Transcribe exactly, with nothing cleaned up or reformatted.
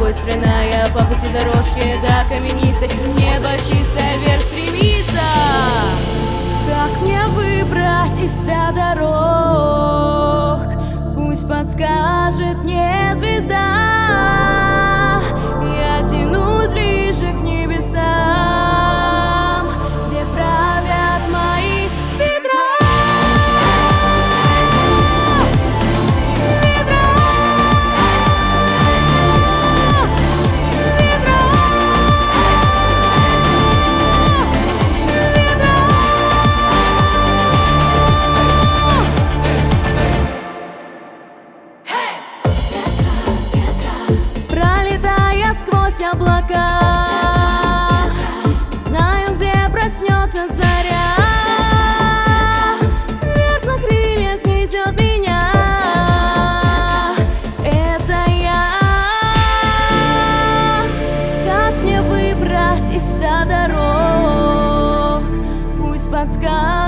тобой стройная по пути дорожки до каменистой, небо чистое вверх стремится. Как мне выбрать из ста дорог? Пусть подскажет мне звезда. Я тянусь ближе к небесам, где правят мои ветра. Ветра, ветра, ветра. Пролетая сквозь облака, знаю, где проснется заря. Вверх на крыльях несет меня. Это я. Как мне выбрать из ста дорог? Пусть подскажет